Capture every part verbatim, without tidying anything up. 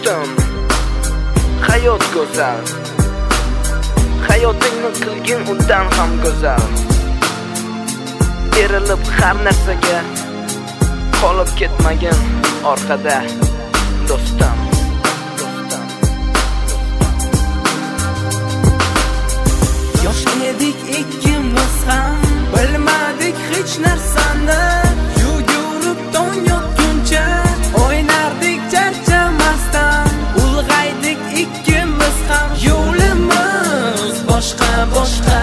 do'stim, hayot go'zal. Hayotingni qilgin undan ham go'zal. Berilib har narsaga qolib ketmagin orqada, do'stim. Yosh edik ikkimiz ham, bilmadik hech narsani. Yugurib tong yotguncha o'ynardik charchamasdan. Ulg'aydik ikkimiz ham, yo'limiz boshqa boshqa.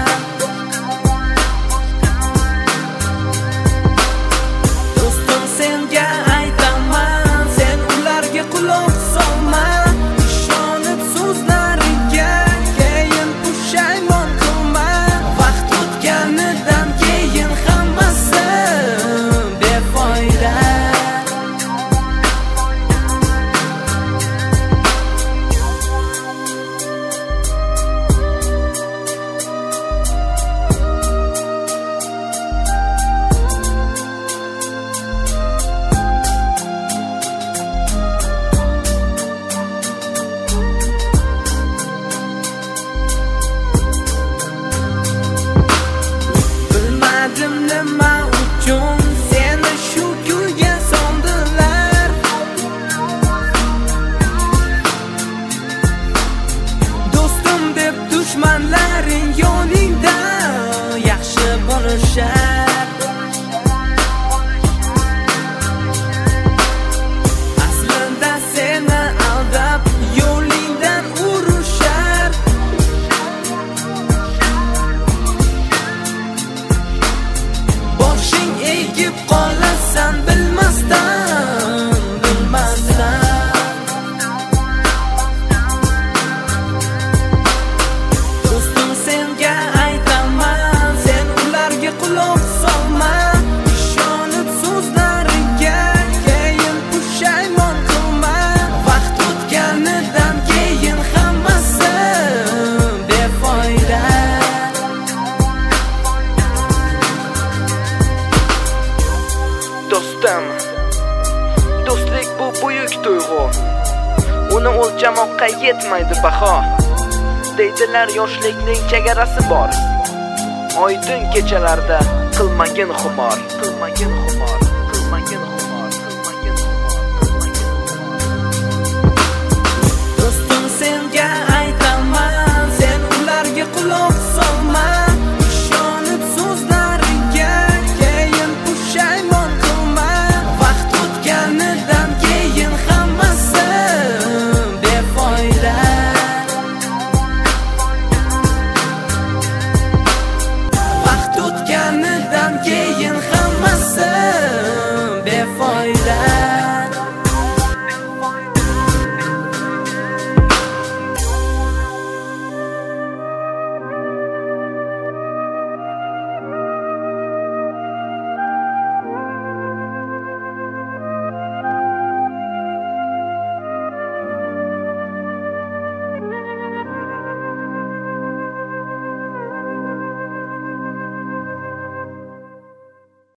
Do'stim, senga aytaman, sen ularga quloq solma. Ishonib so'zlariga keyin pushaymon qilma. Vaqt o'tganidan keyin hammasi befoyda. Bilmadim nima uchun seni shu kuyga soldilar. Do'stim deb dushmanlaring yoningda yaxshi bo'lishar. Aslida seni aldab yo'lingdan urishar. Boshing egib qolasan bilmasdan, bilmasdan. Do'stim, senga aytaman, sen ularga quloq solma. Ishonib so'zlariga keyin pushaymon qilma. Vaqt o'tganidan keyin hammasi befoyda. Do'stim, do'stlik bu buyuk tuyg'u. Uni o'lchamoqqa yetmaydi baho. Deydilar yoshlikning chegarasi bor. Oydin kechalarda qilmagin xumor, qilmagin xumor, qilmagin xumor.